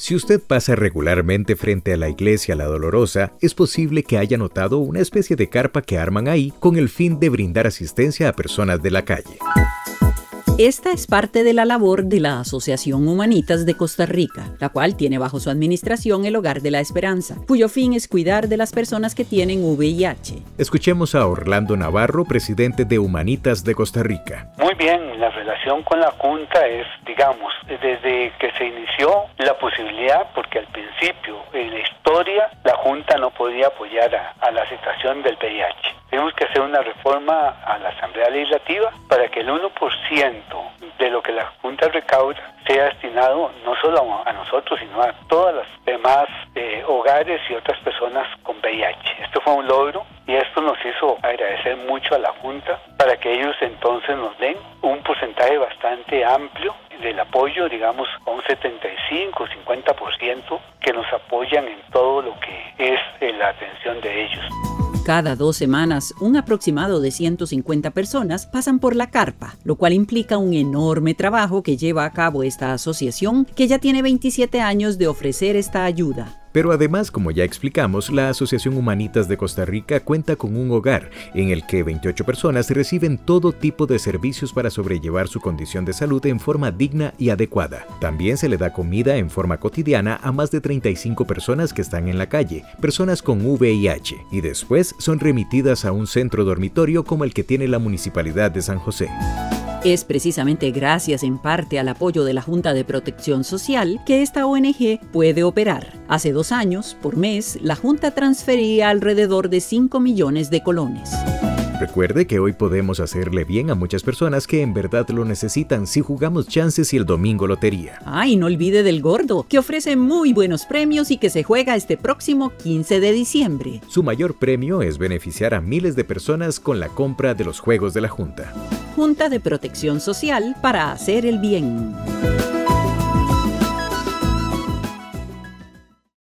Si usted pasa regularmente frente a la iglesia La Dolorosa, es posible que haya notado una especie de carpa que arman ahí con el fin de brindar asistencia a personas de la calle. Esta es parte de la labor de la Asociación Humanitas de Costa Rica, la cual tiene bajo su administración el Hogar de la Esperanza, cuyo fin es cuidar de las personas que tienen VIH. Escuchemos a Orlando Navarro, presidente de Humanitas de Costa Rica. Muy bien, la relación con la Junta es, digamos, desde que se inició la posibilidad, porque al principio, en la historia, la Junta no podía apoyar a la situación del VIH. Tenemos que hacer una reforma a la Asamblea Legislativa para que el 1% de lo que la Junta recauda sea destinado no solo a nosotros, sino a todas las demás hogares y otras personas con VIH. Esto fue un logro y esto nos hizo agradecer mucho a la Junta para que ellos entonces nos den un porcentaje bastante amplio del apoyo, digamos, a un 75-50% que nos apoyan en todo lo que es la atención de ellos. Cada 2 semanas, un aproximado de 150 personas pasan por la carpa, lo cual implica un enorme trabajo que lleva a cabo esta asociación, que ya tiene 27 años de ofrecer esta ayuda. Pero además, como ya explicamos, la Asociación Humanitas de Costa Rica cuenta con un hogar en el que 28 personas reciben todo tipo de servicios para sobrellevar su condición de salud en forma digna y adecuada. También se le da comida en forma cotidiana a más de 35 personas que están en la calle, personas con VIH, y después son remitidas a un centro dormitorio como el que tiene la Municipalidad de San José. Es precisamente gracias en parte al apoyo de la Junta de Protección Social que esta ONG puede operar. Hace 2 años, por mes, la Junta transfería alrededor de 5 millones de colones. Recuerde que hoy podemos hacerle bien a muchas personas que en verdad lo necesitan si jugamos chances y el domingo lotería. Y no olvide del Gordo, que ofrece muy buenos premios y que se juega este próximo 15 de diciembre. Su mayor premio es beneficiar a miles de personas con la compra de los juegos de la Junta. Junta de Protección Social para hacer el bien.